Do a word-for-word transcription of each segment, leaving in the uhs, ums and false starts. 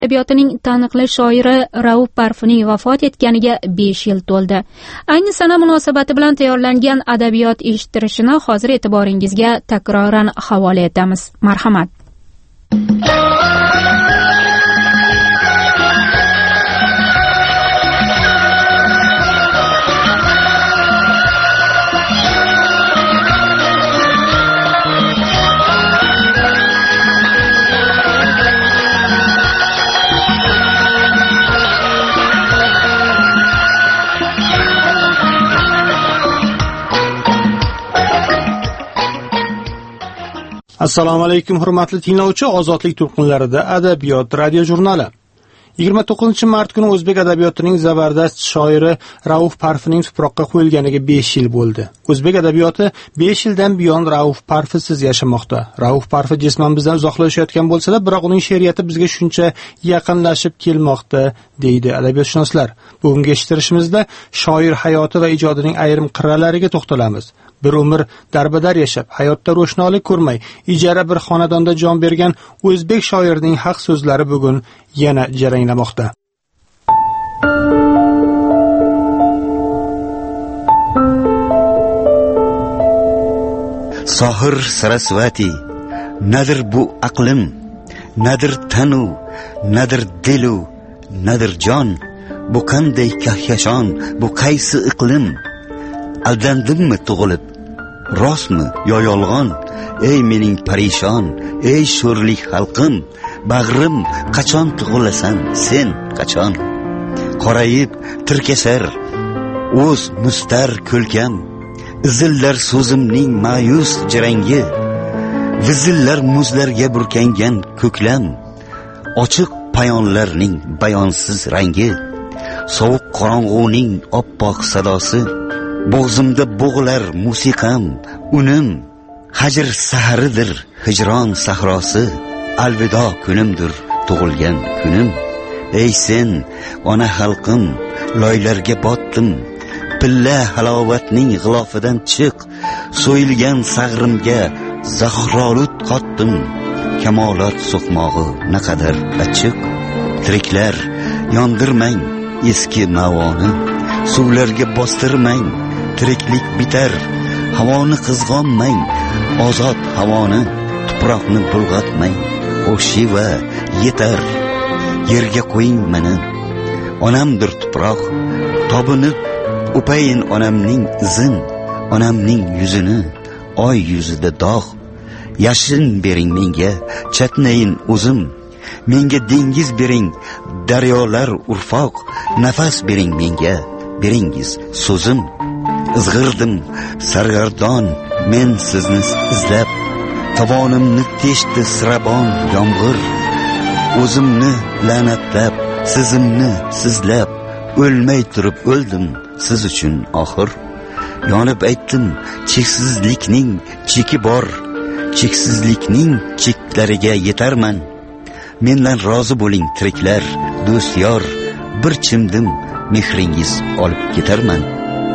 adabiyotining taniqli shoiri Rauf Parfining vafot etganiga besh yil to'ldi. Ayni sana munosabati bilan tayyorlangan adabiyot eshittirishini hozir e'tiboringizga takroran havola etamiz. Marhamat. Assalomu alaykum hurmatli tinglovchi, Ozodlik to'lqinlarida adabiyot radio jurnali. yigirma to'qqizinchi mart kuni o'zbek adabiyotining zabardast shoiri Rauf Parfining tuproqqa qo'yilganiga besh yil bo'ldi. O'zbek adabiyoti besh yildan buyon Rauf Parfisiz yashamoqda. Rauf Parfi jisman bizdan uzoqlashayotgan bo'lsa-da, biroq uning she'riyati bizga shuncha yaqinlashib kelmoqda, deydi adabiyotshunoslar. Bugungi eshittirishimizda shoir hayoti va ijodining ayrim qirralariga to'xtalamiz. Bir umr darbadar yashab, hayotda ro'shnolik ko'rmay, ijara bir xonadonda jon bergan o'zbek shoirining haq so'zlari bugun yana jaranglamoqda. Sohir Sarasvati, nadir bu aqlim, nadir tanu, nadir dilu, nadir jon, bu qanday kahkashon, bu qaysi iqlim? Aldandimmi tug'ilib, rostmi yo yolg'on? Ey mening parishon, ey sho'rlik xalqim, bag'rim qachon tug'ilasan sen, qachon? Qorayib tirkashar o'z mustar ko'lkam, izillar so'zimning ma'yus jirangi, vizillar muzlarga burkangan ko'klam, ochiq payonlarning bayonsiz rangi, sovuq qorong'uning oppoq sadosi, bo'g'zimda bo'g'lar musiqam, unim, hajr saharidir hijron sahrosi, alvido kunimdir tug'ilgan kunim. Ey sen ona xalqim, loylarga botdim, pilla halovatning g'ilofidan chiq, so'yilgan sag'rimga zahrolut qotdim, kamolot so'qmog'i naqadar achchiq. Tiriklar yondirmang eski mavoni, suvlarga bostirmang, tiriklik bitar, havoni qizg'onmang, ozod havoni, tuproqni bulg'atmang. O'shiva yetar, yerga qo'ying meni, onamdir tuproq, tobinib o'payin onamning izin, onamning yuzini, oy yuzida dog'. Yashin bering menga, chatnayin o'zim, menga dengiz bering, daryolar urfoq, nafas bering menga, beringiz so'zim. Izg'irdim sargardon men sizni izlab, tovonimni teshdi sirabon yomg'ir, o'zimni la'natlab, sizimni sizlab, o'lmay turib o'ldim siz uchun oxir. Yonib aytdim cheksizlikning cheki bor, cheksizlikning cheklariga yetarman. Mendan rozi bo'ling tiriklar, do'st yor, bir chimdim mehringiz olib ketarman.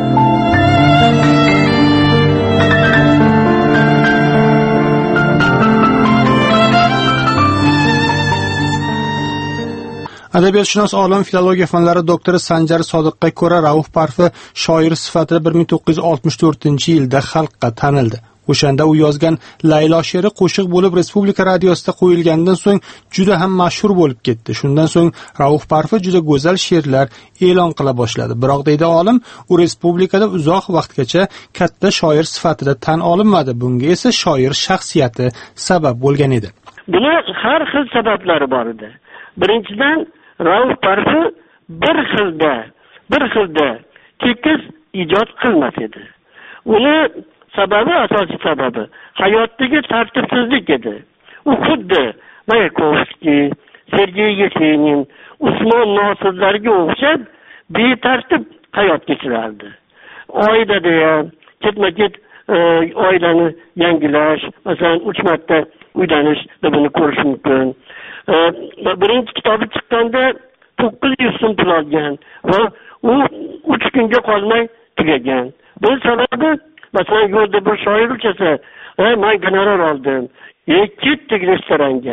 Adabiyotshunos olim, filologiya fanlari doktori Sanjar Sodiqqa ko'ra, Rauf Parfi shoir sifatida bir ming to'qqiz yuz oltmish to'rtinchi yilda xalqqa tanildi. O'shanda u yozgan Laylo she'ri qo'shiq bo'lib Respublika radiosida qo'yilgandan so'ng juda ham mashhur bo'lib ketdi. Shundan so'ng Rauf Parfi juda go'zal she'rlar e'lon qila boshladi. Biroq deydi olim, u respublikada uzoq vaqtgacha katta shoir sifatida tan olinmadi. Bunga esa shoir shaxsiyati sabab bo'lgan edi. Buni har xil sabablari bor edi. Birinchidan Rauf Parfi bir xilda, bir xilda tekis ijod qilmas edi. Uni sababi, asosiy sababi hayotdagi tartibsizlik edi. U xuddi Mayakovskiy, Sergey Yesenin, Usmon Nosirlarga o'xshab betartib hayot kechirardi. Oilada ham ketma-ket oilani yangilash, masalan uch marta uylanish buni ko'rish mumkin. Birinchi kitobi chiqqanda to'qqiz yuz so'm pul olgan va u uch kunga qolmay tugagan. Bu sababi, masalan yo'lda bir shoir uchasa, men gonorar oldim, ketdik restoranga,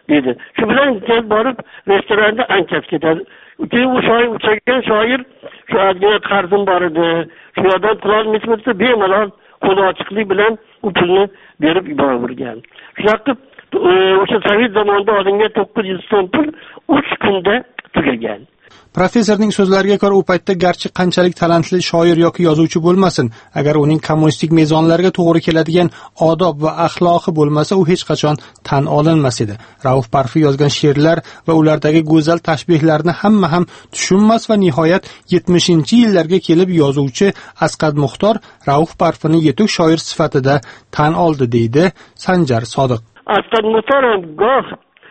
dedi. Shu bilan kelib borib restoranda anchab ketadi. Keyin u shoir uchragan shoir shu ozgina qarzim bor edi. Shu yerdan qilolmaysizmi? Bemalol qo'l ochiqlik bilan u pulni berib yuborgan. Shunaqa qilib o'sha sovet zamonida olingan to'qqiz yuz so'm pul uch kunda tugagan. Professorning so'zlariga ko'ra, u paytda garchi qanchalik talantli shoir yoki yozuvchi bo'lmasin, agar uning kommunistik mezonlarga to'g'ri keladigan odob va axloqi bo'lmasa, u hech qachon tan olinmas edi. Rauf Parfi yozgan she'rlar va ulardagi go'zal tashbihlarni hamma ham tushunmas va nihoyat yetmishinchi yillarga kelib yozuvchi Asqad Muxtor Rauf Parfini yetuk shoir sifatida tan oldi, deydi Sanjar Sodiq. Asqad Muxtor goh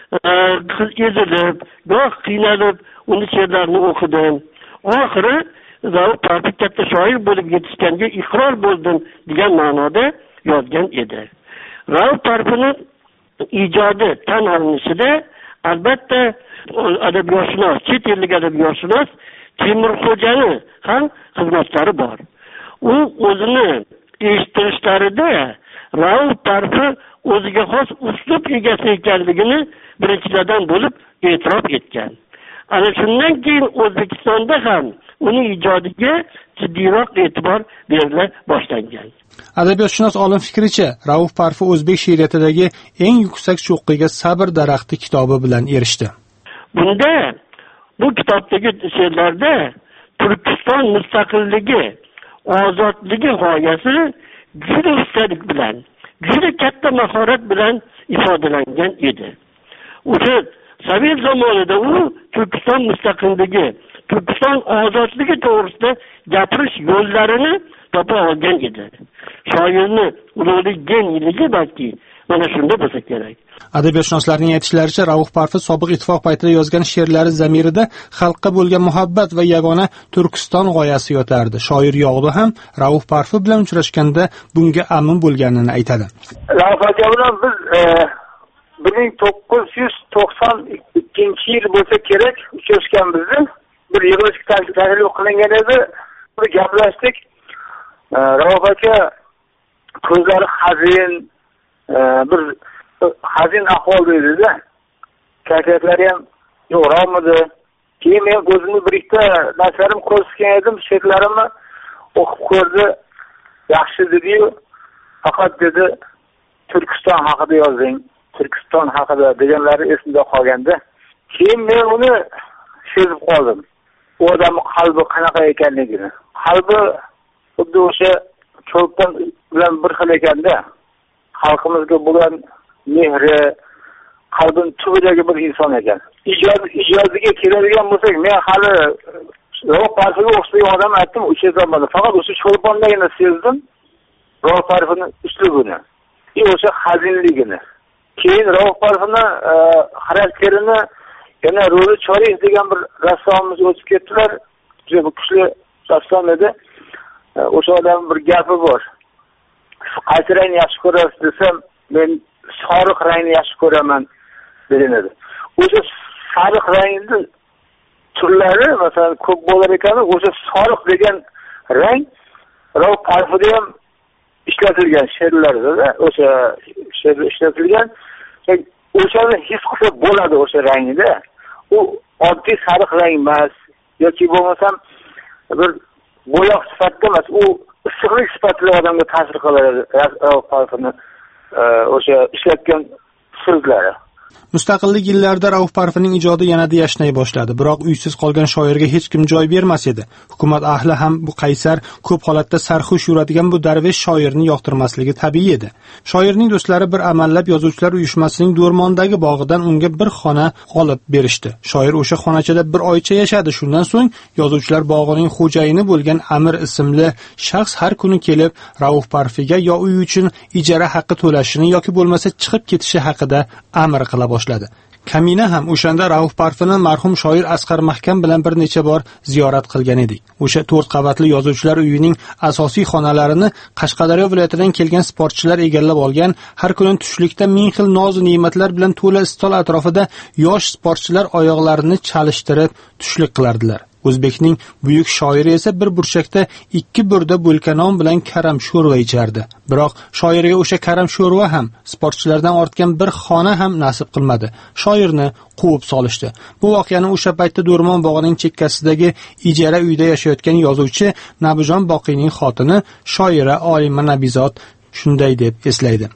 ezilib, goh qiynalib uni she'rlarini o'qidim. Oxiri Rauf Parfi katta shoir bo'lib yetishganga iqror bo'ldim degan ma'noda yozgan edi. Rauf Parfini ijodi tan olinishida albatta adabiyotshunos, chet ellik adabiyotshunos Temurxo'jani ham xizmatlari bor. U o'zini eshittirishlarida Rauf Parfi o'ziga xos uslub egasi ekanligini birinchilardan bo'lib e'tirof etgan. Ana shundan keyin O'zbekistonda ham uning ijodiga jiddiyroq e'tibor berila boshlangan. Adabiyotshunos olim fikricha, Rauf Parfi o'zbek she'riyatidagi eng yuksak cho'qqiga Sabr daraxti kitobi bilan erishdi. Bunda bu kitobdagi she'rlarda Turkiston mustaqilligi, ozodligi g'oyasi juda ustalik bilan, juda katta mahorat bilan ifodalangan edi. O'sha Sovet zamonida u Turkiston mustaqilligi, Turkiston ozodligi to'g'risida gapirish yo'llarini topa olgan edi. Shoirni ulug'lik geniligi balki mana shunda bo'lsa kerak. Adabiyotshunoslarning aytishlaricha, Rauf Parfi sobiq ittifoq paytida yozgan she'rlari zamirida xalqqa bo'lgan muhabbat va yagona Turkiston g'oyasi yotardi. Shoir Yog'du ham Rauf Parfi bilan uchrashganda bunga amin bo'lganini aytadi. Rauf aka bilan biz bir ming to'qqiz yuz to'qson ikkinchi yil bo'lsa kerak uchrashganmizni. Bir yig'ilish taklif qilingan edi. Bir gaplashdik. Rauf aka ko'zlari hazin, bir hazin ahvolda edi-da. Kayfiyatlari ham yo'qroqmidi. Keyin men o'zimni bir ikkita narsalarim ko'rsatgan edim, she'rlarimni o'qib ko'rdi. Yaxshi dedi-yu, faqat dedi Turkiston haqida yozing. Turkiston haqida deganlari esimda qolganda, keyin men uni sezib qoldim. U odamning qalbi qanaqa ekanligini. Qalbi xuddi o'sha cho'lpon bilan bir xil ekanda, xalqimizga bo'lgan mehri, qalbin tubidagi bir inson ekan. Ijod ijodiga keladigan bo'lsak, men hali Rauf Parfiga o'xshagan odam aytdim, o'sha zamonda faqat o'sha cho'lpondagina sezdim Rauf Parfining uslubini, o'sha hazinligini. Keyin Rauf Parfini xarakterini yana Ro'li Chorih degan bir rassomimiz o'tib ketdilar. Juda kuchli rassom edi. O'sha odam bir gapi bor. Qaysi rangni yaxshi ko'rasiz desam, men sariq rangni yaxshi ko'raman degan edi. O'sha sariq rangning turlari masalan ko'p bo'lar ekan, o'sha sariq degan rang Rauf Parfida ham ishlatilgan she'rlarda, o'sha she'r ishlatilgan. O'shani his qilsa bo'ladi o'sha rangida. U oddiy sariq rang emas, yoki bo'lmasam bir bo'yoq sifatida emas, u issiqlik sifatida odamga ta'sir qiladi. Rauf Parfini o'sha ishlatgan so'zlari. Mustaqillik yillarida Rauf Parfining ijodi yanada yashnay boshladi, biroq uysiz qolgan shoirga hech kim joy bermas edi. Hukumat ahli ham bu qaysar, ko'p holatda sarxush yuradigan bu darvesh shoirni yoqtirmasligi tabiiy edi. Shoirning do'stlari bir amallab yozuvchilar uyushmasining Do'rmondagi bog'idan unga bir xona olib berishdi. Shoir o'sha xonachada bir oycha yashadi. Shundan so'ng yozuvchilar bog'ining xo'jayini bo'lgan Amir ismli shaxs har kuni kelib Rauf Parfiga yo uy uchun ijara haqqi to'lashini yoki bo'lmasa chiqib ketishi haqida amr qila boshladi. Kamina ham o'shanda Rauf Parfini marhum shoir Asqar Mahkam bilan bir necha bor ziyorat qilgan edik. O'sha to'rt qavatli yozuvchilar uyining asosiy xonalarini Qashqadaryo viloyatidan kelgan sportchilar egallab olgan, har kuni tushlikda ming xil noz ne'matlar bilan to'la stol atrofida yosh sportchilar oyoqlarini chalishtirib tushlik qilardilar. O'zbekning buyuk shoiri esa bir burchakda ikki burda bo'lka non bilan karam sho'rva ichardi. Biroq shoirga o'sha karam sho'rva ham, sportchilardan ortgan bir xona ham nasib qilmadi. Shoirni quvib solishdi. Bu voqeani o'sha paytda Do'rmon bog'ining chekkasidagi ijara uyda yashayotgan yozuvchi Nabijon Boqiyning xotini shoira Olima Nabizot shunday deb eslaydi.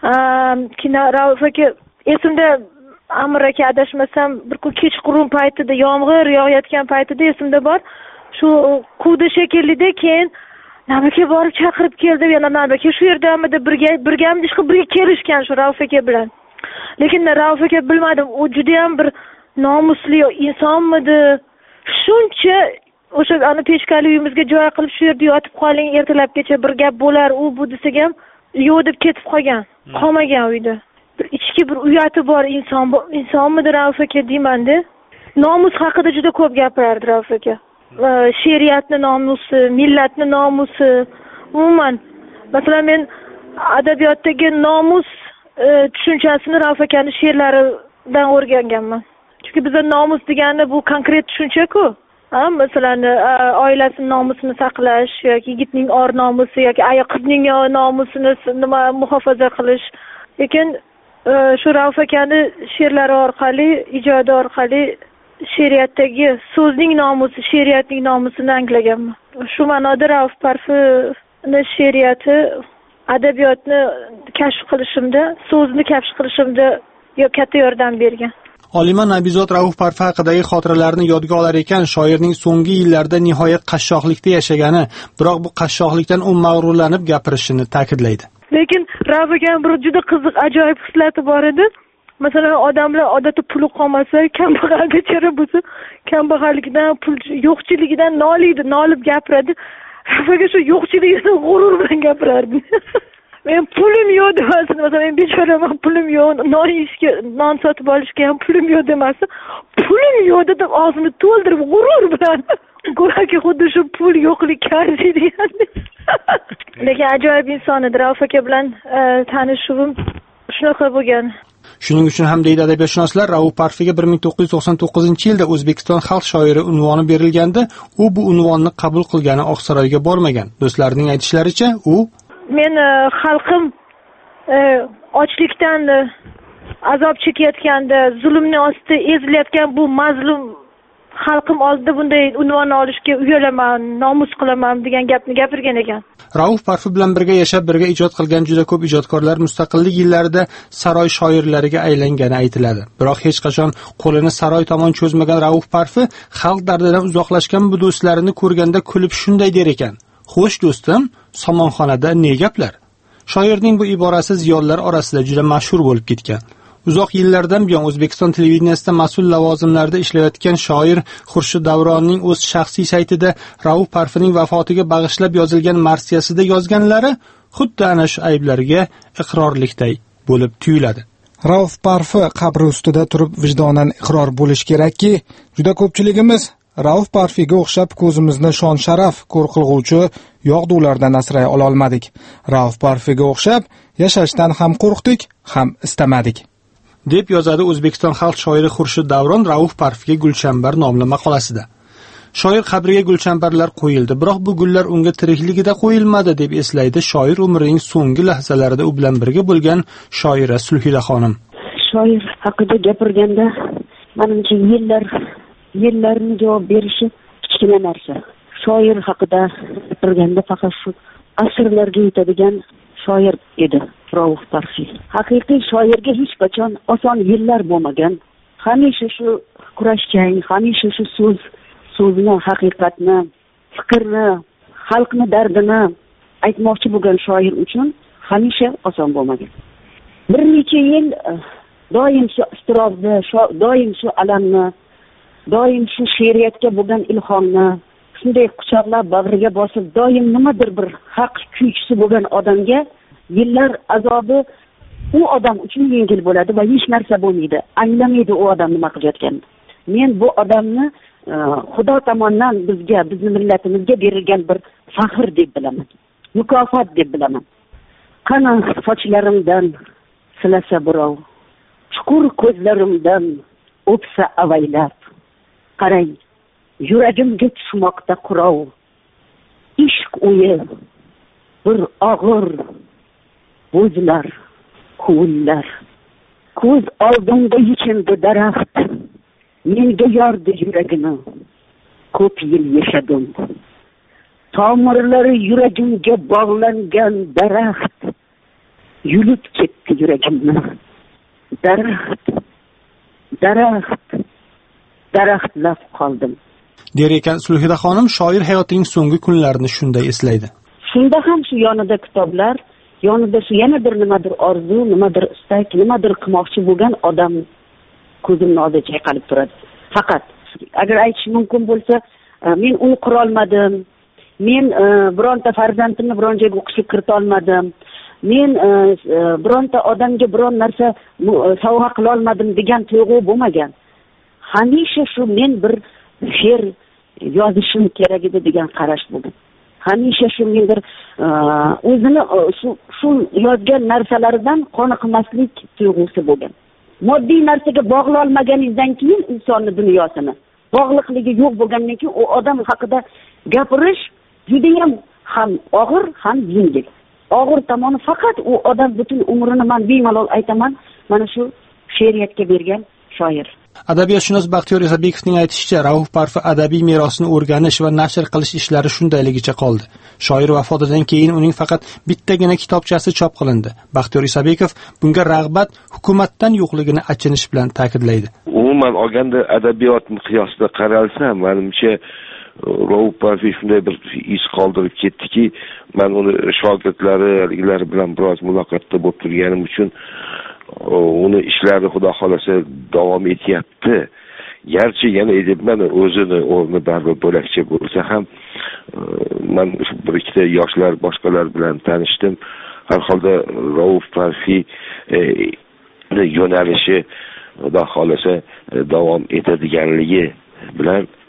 Kino Rauf aka, esimda Amir aka adashmasam bir kun kechqurun paytida yomg'ir yog'ayotgan paytida esimda bor. Shu quvdi shekillida, keyin Nabaka borib chaqirib keldi. Yana Nabaka shu yerdamidi, birga birgamda chiqib birga kelishgan shu Rauf aka bilan. Lekin Rauf aka bilmadim, u juda ham bir nomusli insonmidi? Shuncha o'sha ana pechkali uyimizga joy qilib shu yerda yotib qoling, ertalabgacha bir gap bo'lar, u bu desak ham yo'q deb ketib qolgan. Qolmagan uyda. Bir ichki bir uyati bor inson, insonmidi Rauf aka deyman-da. Nomus haqida juda ko'p gapirardi Rauf aka. She'riyatni nomusi, millatni nomusi, umuman. Masalan, men adabiyotdagi nomus tushunchasini Rauf akaning she'rlaridan o'rganganman. Chunki bizda nomus degani bu konkret tushuncha-ku. Ha, masalan, oilasining nomusini saqlash yoki yigitning or nomusi yoki ayol qizning nomusini nima muhofaza qilish. Lekin shu Rauf akaning she'rlari orqali, ijodi orqali she'riyatdagi so'zning nomusi, she'riyatning nomusini anglaganman. Shu ma'noda Rauf Parfining she'riyati adabiyotni kashf qilishimda, so'zni kashf qilishimda katta yordam bergan. Olima Nabizot Rauf Parfi haqidagi xotiralarini yodga olar ekan, shoirning so'nggi yillarda nihoyat qashshoqlikda yashagani, biroq bu qashshoqlikdan u mag'rurlanib gapirishini ta'kidlaydi. Lekin Rauf akaning bir juda qiziq, ajoyib xislati bor edi. Masalan, odamlar odatda puli qolmasa, kambag'al bechara bo'lsa, kambag'allikdan, pul yo'qchiligidan noliydi, nolib gapiradi. Rauf aka shu yo'qchiligidan g'urur bilan gapirardi. Men pulim yo'q demasin, masalan, men bechoraman, pulim yo'q, non yeyishga, non sotib olishga ham pulim yo'q demasin. Pulim yo'q deb og'zini to'ldirib g'urur bilan go'yoki xuddi shu pul yo'qlik arziydi. Lekin ajoyib inson edi. Rauf aka bilan tanishuvim shunaqa bo'lgan. Shuning uchun ham deydi adabiyotshunoslar, Rauf Parfiga bir ming to'qqiz yuz to'qson to'qqizinchi yilda O'zbekiston xalq shoiri unvoni berilganda, u bu unvonni qabul qilgani Oqsaroyga bormagan. Do'stlarining aytishlaricha, u men xalqim ochlikdan azob chekayotganda, zulmning ostida ezilayotgan bu mazlum xalqim oldida bunday unvonni olishga uyalaman, nomus qilaman degan gapni gapirgan ekan. Rauf Parfi bilan birga yashab, birga ijod qilgan juda ko'p ijodkorlar mustaqillik yillarida saroy shoirlariga aylangani aytiladi. Biroq hech qachon qo'lini saroy tomon cho'zmagan Rauf Parfi xalq dardidan uzoqlashgan bu do'stlarini ko'rganda kulib shunday der ekan: "Xo'sh do'stim, somonxonada ne gaplar?" Shoirning bu iborasi ziyolilar orasida juda mashhur bo'lib ketgan. Uzoq yillardan buyon O'zbekiston televideniyasida mas'ul lavozimlarda ishlayotgan shoir Xurshid Davronning o'z shaxsiy saytida Rauf Parfining vafotiga bag'ishlab yozilgan marsiyasida yozganlari xuddi ana shu ayblarga iqrorlikday bo'lib tuyuladi. Rauf Parfi qabri ustida turib vijdonan iqror bo'lish kerakki, juda ko'pchiligimiz Rauf Parfiga o'xshab ko'zimizni shon sharaf ko'r qilguvchi yog'dulardan asray ola olmadik. Rauf Parfiga o'xshab yashashdan ham qo'rqdik, ham istamadik, deb yozadi O'zbekiston xalq shoiri Xurshid Davron Rauf Parfiga gulchambar nomli maqolasida. Shoir qabriga gulchambarlar qo'yildi, biroq bu gullar unga tirikligida qo'yilmadi deb eslaydi shoir umrining so'nggi lahzalarida u bilan birga bo'lgan shoira Sulhila xonim. Shoir haqida gapirganda, menimcha yillar yillarni javob berishi kichkina narsa. Shoir haqida gapirganda faqat shu asrlarga yetadigan shoir edi Rauf Parfi. Haqiqiy shoirga hech qachon oson yillar bo'lmagan. Hamisha shu kurashchang, hamisha shu so'z, so'zni, haqiqatni, fikrni, xalqni dardini aytmoqchi bo'lgan shoir uchun hamisha oson bo'lmagan. Bir necha yil doim shu istirobni, doim shu alamni, doim shu she'riyatga bo'lgan ilhomni shunday quchoqlab bag'riga bosib, doim nimadir bir haq kuychisi bo'lgan odamga yillar azobi u odam uchun yengil bo'ladi va hech narsa bo'lmaydi. Anglamaydi u odam nima qilayotganini. Men bu odamni Xudo tomonidan bizga, bizning millatimizga berilgan bir faxr deb bilaman. Mukofot deb bilaman. Qani sochlarimdan silasa birov, chuqur ko'zlarimdan o'psa avaylab. Qarang, yuragimga tushmoqda qurov, ishq o'yi bir og'ir bo'zlar, huvullar. Ko'z oldimda yechindi daraxt, menga yordi yuragini, ko'p yil yashadim. Tomirlari yuragimga bog'langan daraxt, yulib ketdi yuragimni. Daraxt, daraxt, daraxtlab qoldim. Der ekan Sulhida xonim, shoir hayotining so'nggi kunlarini shunday eslaydi. Shunda ham shu yonida kitoblar, yonida shu yana bir nimadir orzu, nimadir istak, nimadir qilmoqchi bo'lgan odam ko'zimning oldida chayqalib turadi. Faqat agar aytish mumkin bo'lsa, men uy qura olmadim, men bironta farzandimni biron joyga o'qishga kirita olmadim, men bironta odamga biron narsa sovg'a qila olmadim degan tuyg'u bo'lmagan. Hamisha shu men bir she'r yozishim kerak edi degan qarash bo'ldi. Hamisha shu mendir o'zini shu shu yozgan narsalaridan qoniqmaslik tuyg'usi bo'lgan. Moddiy narsaga bog'la olmaganingizdan keyin insonning dunyosini, bog'liqligi yo'q bo'lgandan keyin u odam haqida gapirish juda ham ham og'ir, ham yengil. Og'ir tomoni faqat u odam butun umrini men bemalol aytaman, mana shu she'riyatga bergan shoir. Adabiyotshunos Baxtiyor Isabekovning aytishicha, Rauf Parfi adabiy merosini o'rganish va nashr qilish ishlari shundayligicha qoldi. Shoir vafotidan keyin uning faqat bittagina kitobchasi chop qilindi. Baxtiyor Isabekov bunga rag'bat hukumatdan yo'qligini achinish bilan ta'kidlaydi. Umuman olganda adabiyot miqyosida qaralsa, menimcha Rauf Parfi shunday bir iz qoldirib ketdiki, men uni shogirdlari bilan biroz muloqotda bo'lib turganim uchun uni ishlari xudo xolasa davom etyapti. Garchi yana edibman o'zini o'rni baribir bo'lakcha bo'lsa ham, men bir ikkita yoshlar boshqalar bilan tanishdim. Har holda Rauf Parfi yo'nalishi xudo xolasa davom etadiganligi bilan